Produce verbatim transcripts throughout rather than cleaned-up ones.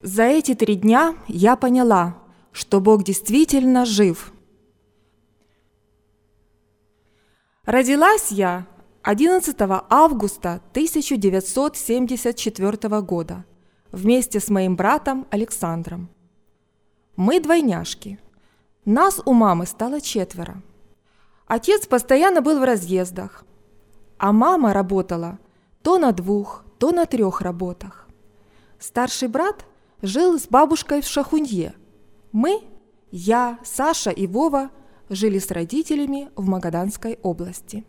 За эти три дня я поняла, что Бог действительно жив. Родилась я одиннадцатого августа тысяча девятьсот семьдесят четвёртого года вместе с моим братом Александром. Мы двойняшки. Нас у мамы стало четверо. Отец постоянно был в разъездах, а мама работала то на двух, то на трех работах. Старший брат жил с бабушкой в Шахунье. Мы, я, Саша и Вова, жили с родителями в Магаданской области.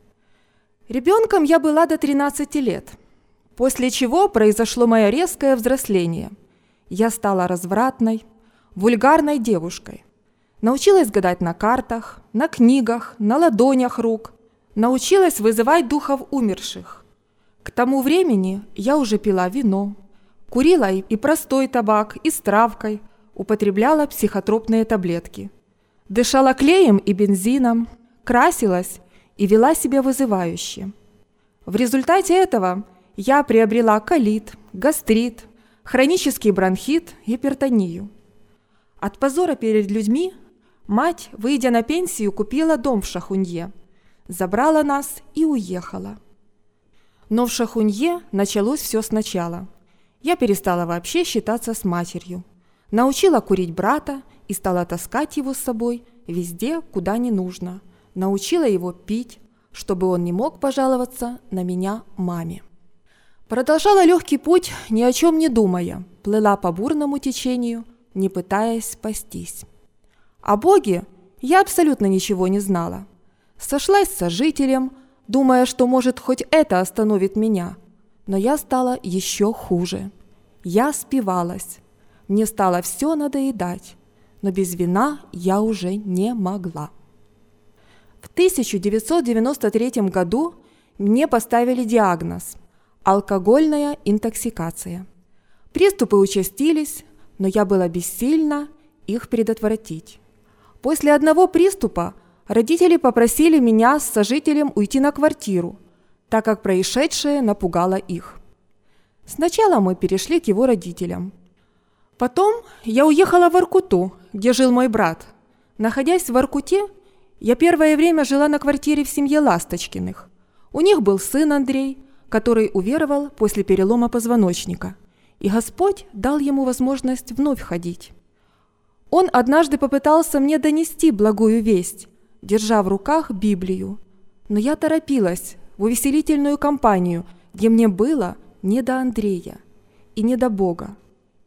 Ребенком я была до тринадцати лет, после чего произошло мое резкое взросление. Я стала развратной, вульгарной девушкой. Научилась гадать на картах, на книгах, на ладонях рук. Научилась вызывать духов умерших. К тому времени я уже пила вино, курила и простой табак, и с травкой, употребляла психотропные таблетки. Дышала клеем и бензином, красилась и вела себя вызывающе. В результате этого я приобрела колит, гастрит, хронический бронхит, гипертонию. От позора перед людьми мать, выйдя на пенсию, купила дом в Шахунье, забрала нас и уехала. Но в Шахунье началось все сначала. Я перестала вообще считаться с матерью, научила курить брата и стала таскать его с собой везде, куда не нужно, научила его пить, чтобы он не мог пожаловаться на меня маме. Продолжала легкий путь, ни о чем не думая, плыла по бурному течению, не пытаясь спастись. О Боге я абсолютно ничего не знала. Сошлась с сожителем, думая, что, может, хоть это остановит меня. Но я стала еще хуже. Я спивалась. Мне стало все надоедать, но без вина я уже не могла. В тысяча девятьсот девяносто третьем году мне поставили диагноз – алкогольная интоксикация. Приступы участились, но я была бессильна их предотвратить. После одного приступа родители попросили меня с сожителем уйти на квартиру, так как происшедшее напугало их. Сначала мы перешли к его родителям. Потом я уехала в Воркуту, где жил мой брат. Находясь в Воркуте, я первое время жила на квартире в семье Ласточкиных. У них был сын Андрей, который уверовал после перелома позвоночника, и Господь дал ему возможность вновь ходить. Он однажды попытался мне донести благую весть, держа в руках Библию, но я торопилась в увеселительную компанию, где мне было не до Андрея и не до Бога.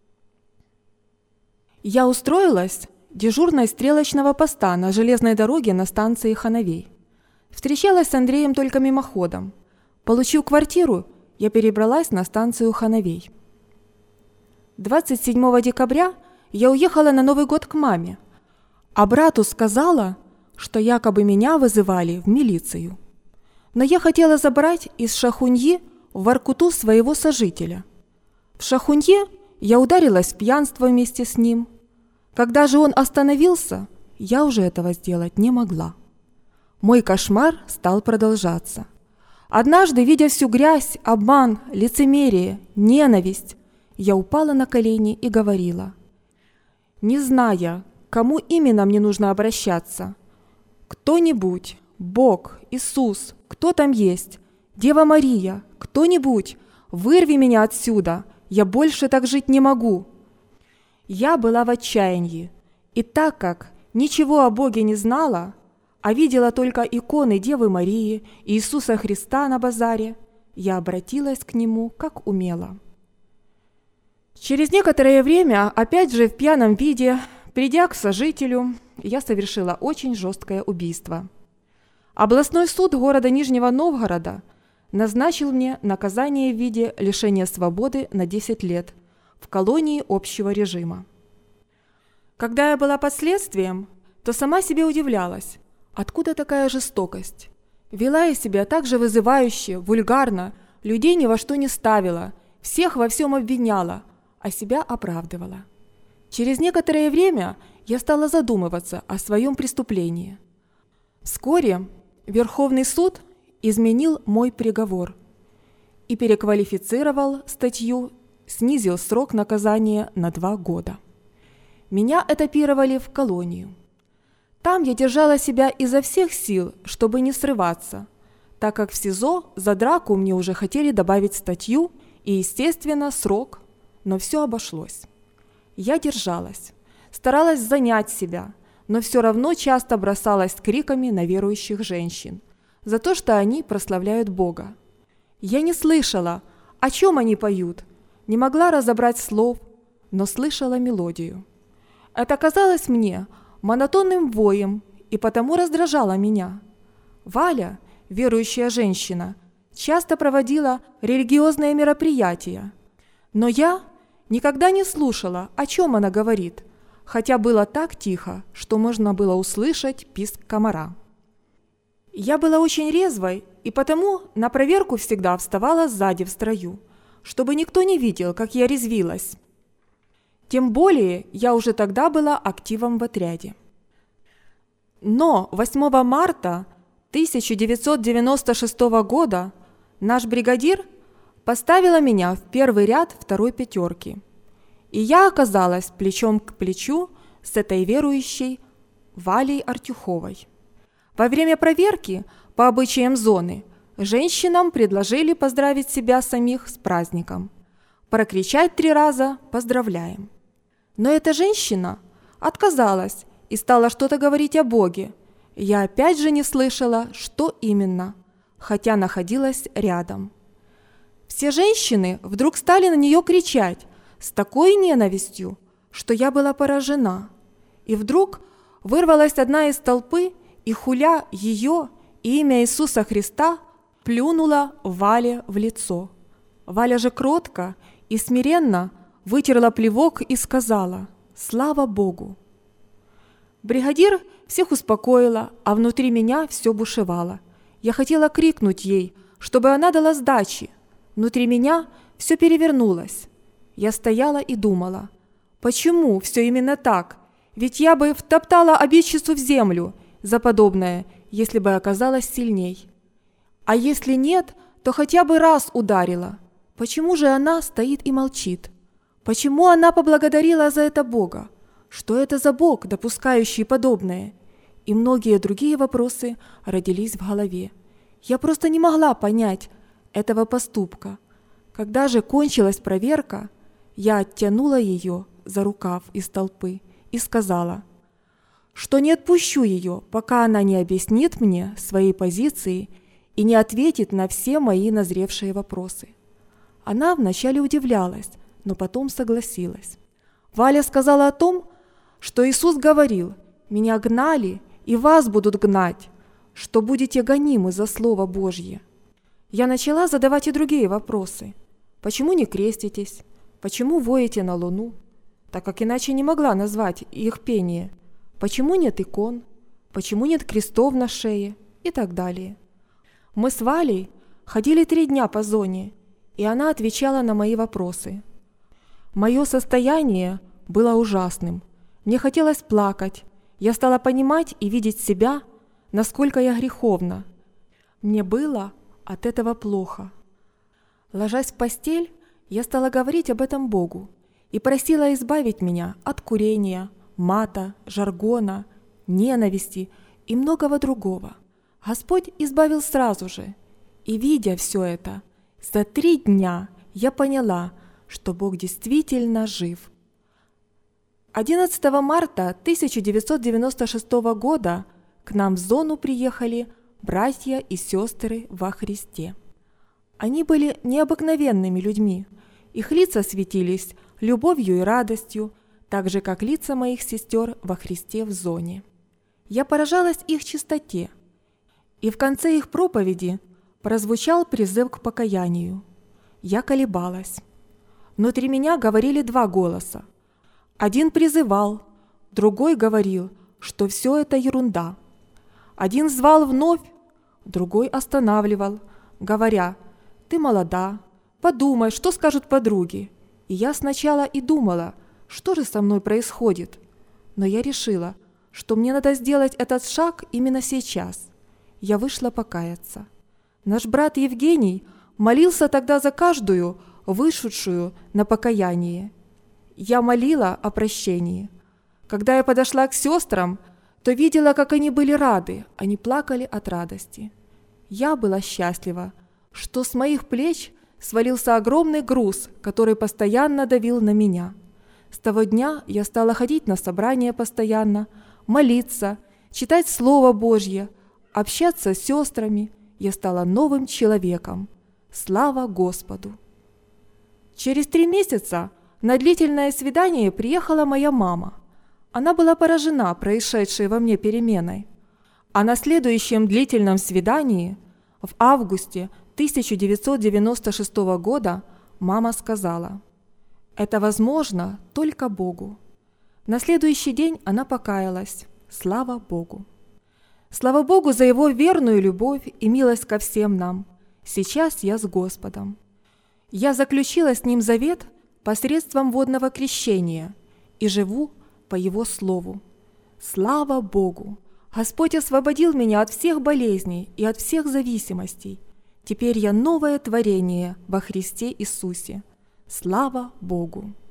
Я устроилась дежурной стрелочного поста на железной дороге на станции Хановей. Встречалась с Андреем только мимоходом. Получив квартиру, я перебралась на станцию Хановей. двадцать седьмого декабря я уехала на Новый год к маме, а брату сказала, что якобы меня вызывали в милицию. Но я хотела забрать из Шахуньи в Воркуту своего сожителя. В Шахунье я ударилась в пьянство вместе с ним. Когда же он остановился, я уже этого сделать не могла. Мой кошмар стал продолжаться. Однажды, видя всю грязь, обман, лицемерие, ненависть, я упала на колени и говорила: не зная, к кому именно мне нужно обращаться, кто-нибудь, Бог, Иисус, кто там есть, Дева Мария, кто-нибудь, вырви меня отсюда, я больше так жить не могу. Я была в отчаянии, и так как ничего о Боге не знала, а видела только иконы Девы Марии и Иисуса Христа на базаре, я обратилась к Нему, как умела. Через некоторое время, опять же в пьяном виде, придя к сожителю, я совершила очень жесткое убийство. Областной суд города Нижнего Новгорода назначил мне наказание в виде лишения свободы на десять лет в колонии общего режима. Когда я была под следствием, то сама себе удивлялась, откуда такая жестокость. Вела я себя так же вызывающе, вульгарно, людей ни во что не ставила, всех во всем обвиняла, а себя оправдывала. Через некоторое время я стала задумываться о своем преступлении. Вскоре Верховный суд изменил мой приговор и переквалифицировал статью снизил срок наказания на два года. Меня этапировали в колонию. Там я держала себя изо всех сил, чтобы не срываться, так как в СИЗО за драку мне уже хотели добавить статью и, естественно, срок, но все обошлось. Я держалась, старалась занять себя, но все равно часто бросалась криками на верующих женщин за то, что они прославляют Бога. Я не слышала, о чем они поют, не могла разобрать слов, но слышала мелодию. Это казалось мне монотонным воем и потому раздражало меня. Валя, верующая женщина, часто проводила религиозные мероприятия, но я никогда не слушала, о чем она говорит, хотя было так тихо, что можно было услышать писк комара. Я была очень резвой и потому на проверку всегда вставала сзади в строю, чтобы никто не видел, как я резвилась. Тем более я уже тогда была активом в отряде. Но восьмого марта тысяча девятьсот девяносто шестого года наш бригадир поставила меня в первый ряд второй пятерки, и я оказалась плечом к плечу с этой верующей Валей Артюховой. Во время проверки по обычаям зоны женщинам предложили поздравить себя самих с праздником, прокричать три раза «Поздравляем!». Но эта женщина отказалась и стала что-то говорить о Боге. Я опять же не слышала, что именно, хотя находилась рядом. Все женщины вдруг стали на нее кричать с такой ненавистью, что я была поражена. И вдруг вырвалась одна из толпы и, хуля ее и имя Иисуса Христа, плюнула Вале в лицо. Валя же кротко и смиренно вытерла плевок и сказала «Слава Богу!». Бригадир всех успокоила, а внутри меня все бушевало. Я хотела крикнуть ей, чтобы она дала сдачи. Внутри меня все перевернулось. Я стояла и думала, почему все именно так? Ведь я бы втоптала обидчицу в землю за подобное, если бы оказалась сильней. А если нет, то хотя бы раз ударила. Почему же она стоит и молчит? Почему она поблагодарила за это Бога? Что это за Бог, допускающий подобное? И многие другие вопросы родились в голове. Я просто не могла понять этого поступка. Когда же кончилась проверка, я оттянула ее за рукав из толпы и сказала, что не отпущу ее, пока она не объяснит мне своей позиции и не ответит на все мои назревшие вопросы. Она вначале удивлялась, но потом согласилась. Валя сказала о том, что Иисус говорил: «Меня гнали, и вас будут гнать, что будете гонимы за Слово Божье». Я начала задавать и другие вопросы. Почему не креститесь? Почему воете на луну? Так как иначе не могла назвать их пение. Почему нет икон? Почему нет крестов на шее? И так далее. Мы с Валей ходили три дня по зоне, и она отвечала на мои вопросы. Мое состояние было ужасным. Мне хотелось плакать. Я стала понимать и видеть себя, насколько я греховна. Мне было от этого плохо. Ложась в постель, я стала говорить об этом Богу и просила избавить меня от курения, мата, жаргона, ненависти и многого другого. Господь избавил сразу же. И, видя все это, за три дня я поняла, что Бог действительно жив. одиннадцатого марта тысяча девятьсот девяносто шестого года к нам в зону приехали братья и сестры во Христе. Они были необыкновенными людьми. Их лица светились любовью и радостью, так же, как лица моих сестер во Христе в зоне. Я поражалась их чистоте, и в конце их проповеди прозвучал призыв к покаянию. Я колебалась. Внутри меня говорили два голоса. Один призывал, другой говорил, что все это ерунда. Один звал вновь, другой останавливал, говоря: «Ты молода, подумай, что скажут подруги». И я сначала и думала, что же со мной происходит. Но я решила, что мне надо сделать этот шаг именно сейчас. Я вышла покаяться. Наш брат Евгений молился тогда за каждую вышедшую на покаяние. Я молила о прощении. Когда я подошла к сестрам, то видела, как они были рады, они плакали от радости. Я была счастлива, что с моих плеч свалился огромный груз, который постоянно давил на меня. С того дня я стала ходить на собрания постоянно, молиться, читать Слово Божье, общаться с сестрами. Я стала новым человеком. Слава Господу! Через три месяца на длительное свидание приехала моя мама. Она была поражена происшедшей во мне переменой. А на следующем длительном свидании, в августе тысяча девятьсот девяносто шестого года, мама сказала: «Это возможно только Богу». На следующий день она покаялась. Слава Богу! Слава Богу за Его верную любовь и милость ко всем нам. Сейчас я с Господом. Я заключила с Ним завет посредством водного крещения и живу по Его Слову. Слава Богу! Господь освободил меня от всех болезней и от всех зависимостей. Теперь я новое творение во Христе Иисусе. Слава Богу!